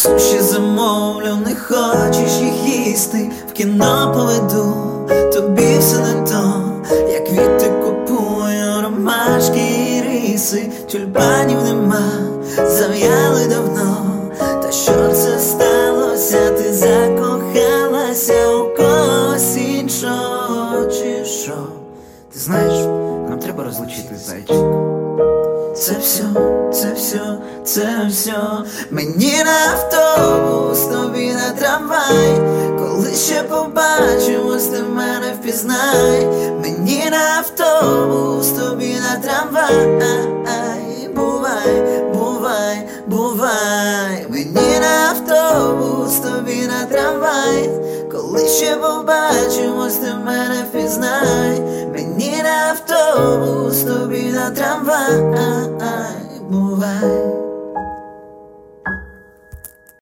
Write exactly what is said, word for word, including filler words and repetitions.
Суші замовлю, не хочеш їх їсти, в кіно поведу, тобі все не то. Я квіти купую, ромашки і риси, тюльпанів нема, зав'яли давно. Та що це сталося, ти закохалася у когось іншого, чи що? Ти знаєш, нам треба розлучитись, зайчик. Це все, це все, це все. Мені на автобус, тобі на трамвай. Коли ще побачимось, ти мене впізнай. Мені на автобус, тобі на трамвай. Бувай, бувай, бувай. Мені на автобус, тобі на трамвай. Коли ще побачимось, ти мене впізнай. Мені на автобус, тобі на трамвай. Бувай.